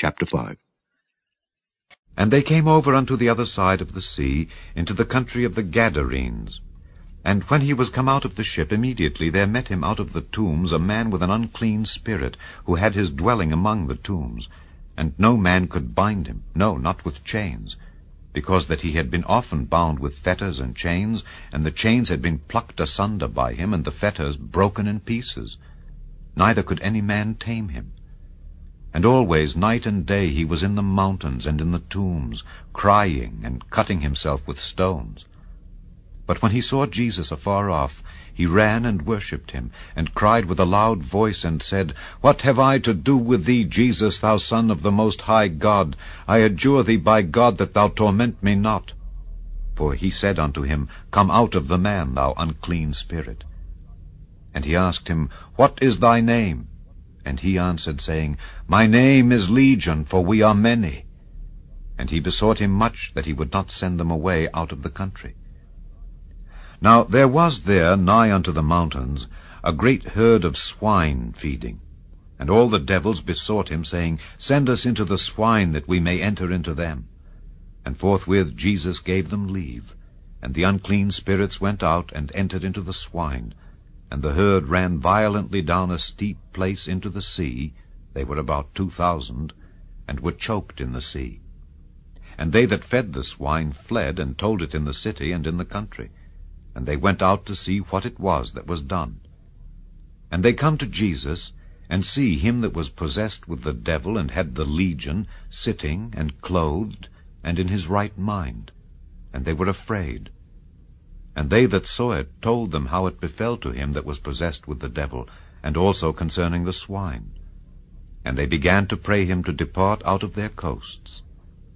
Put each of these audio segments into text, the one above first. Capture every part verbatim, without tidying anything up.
Chapter five. And they came over unto the other side of the sea, into the country of the Gadarenes. And when he was come out of the ship, immediately there met him out of the tombs a man with an unclean spirit, who had his dwelling among the tombs. And no man could bind him, no, not with chains, because that he had been often bound with fetters and chains, and the chains had been plucked asunder by him, and the fetters broken in pieces. Neither could any man tame him. And always, night and day, he was in the mountains and in the tombs, crying and cutting himself with stones. But when he saw Jesus afar off, he ran and worshipped him, and cried with a loud voice, and said, What have I to do with thee, Jesus, thou Son of the Most High God? I adjure thee by God that thou torment me not. For he said unto him, Come out of the man, thou unclean spirit. And he asked him, What is thy name? And he answered, saying, My name is Legion, for we are many. And he besought him much that he would not send them away out of the country. Now there was there, nigh unto the mountains, a great herd of swine feeding. And all the devils besought him, saying, Send us into the swine, that we may enter into them. And forthwith Jesus gave them leave. And the unclean spirits went out, and entered into the swine. And the herd ran violently down a steep place into the sea, they were about two thousand, and were choked in the sea. And they that fed the swine fled, and told it in the city and in the country. And they went out to see what it was that was done. And they come to Jesus, and see him that was possessed with the devil, and had the legion, sitting, and clothed, and in his right mind. And they were afraid. And they that saw it told them how it befell to him that was possessed with the devil, and also concerning the swine. And they began to pray him to depart out of their coasts.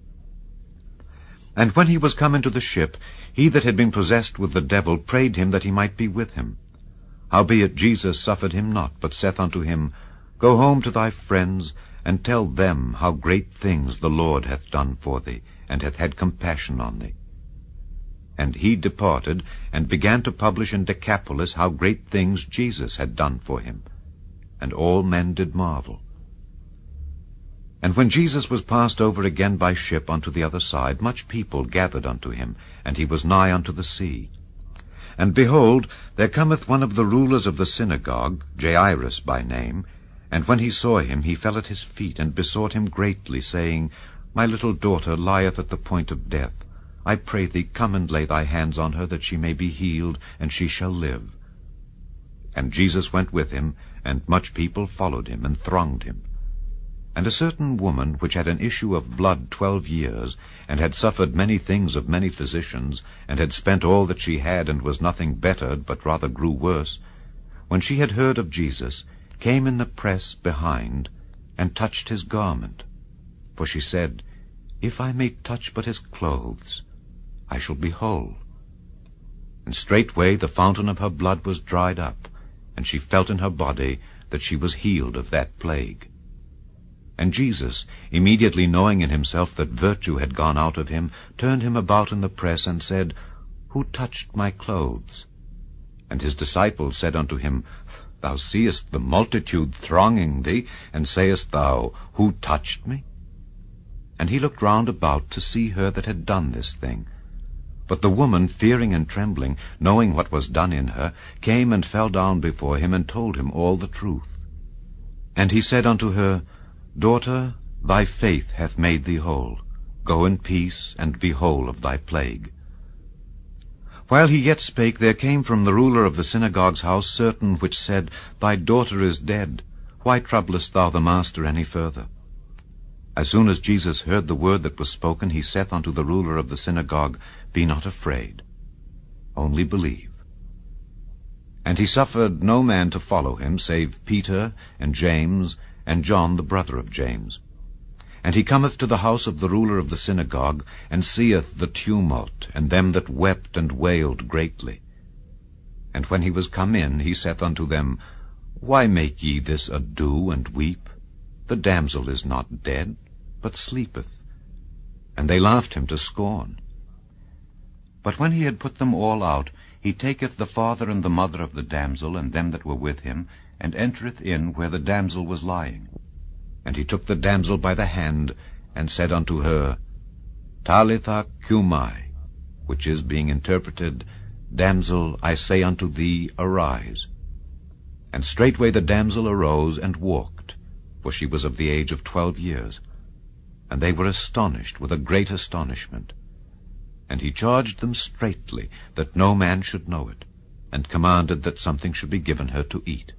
And when he was come into the ship, he that had been possessed with the devil prayed him that he might be with him. Howbeit Jesus suffered him not, but saith unto him, Go home to thy friends, and tell them how great things the Lord hath done for thee, and hath had compassion on thee. And he departed, and began to publish in Decapolis how great things Jesus had done for him. And all men did marvel. And when Jesus was passed over again by ship unto the other side, much people gathered unto him, and he was nigh unto the sea. And behold, there cometh one of the rulers of the synagogue, Jairus by name, and when he saw him, he fell at his feet, and besought him greatly, saying, My little daughter lieth at the point of death. I pray thee, come and lay thy hands on her, that she may be healed, and she shall live. And Jesus went with him, and much people followed him, and thronged him. And a certain woman, which had an issue of blood twelve years, and had suffered many things of many physicians, and had spent all that she had, and was nothing bettered, but rather grew worse, when she had heard of Jesus, came in the press behind, and touched his garment. For she said, If I may touch but his clothes, I shall be whole. And straightway the fountain of her blood was dried up, and she felt in her body that she was healed of that plague. And Jesus, immediately knowing in himself that virtue had gone out of him, turned him about in the press, and said, Who touched my clothes? And his disciples said unto him, Thou seest the multitude thronging thee, and sayest thou, Who touched me? And he looked round about to see her that had done this thing. But the woman, fearing and trembling, knowing what was done in her, came and fell down before him, and told him all the truth. And he said unto her, Daughter, thy faith hath made thee whole. Go in peace, and be whole of thy plague. While he yet spake, there came from the ruler of the synagogue's house certain which said, Thy daughter is dead. Why troublest thou the master any further? As soon as Jesus heard the word that was spoken, he saith unto the ruler of the synagogue, Be not afraid, only believe. And he suffered no man to follow him, save Peter and James and John the brother of James. And he cometh to the house of the ruler of the synagogue, and seeth the tumult, and them that wept and wailed greatly. And when he was come in, he saith unto them, Why make ye this ado and weep? The damsel is not dead, but sleepeth. And they laughed him to scorn. But when he had put them all out, he taketh the father and the mother of the damsel, and them that were with him, and entereth in where the damsel was lying. And he took the damsel by the hand, and said unto her, Talitha cumai, which is, being interpreted, Damsel, I say unto thee, arise. And straightway the damsel arose and walked, for she was of the age of twelve years. And they were astonished with a great astonishment. And he charged them straitly that no man should know it, and commanded that something should be given her to eat.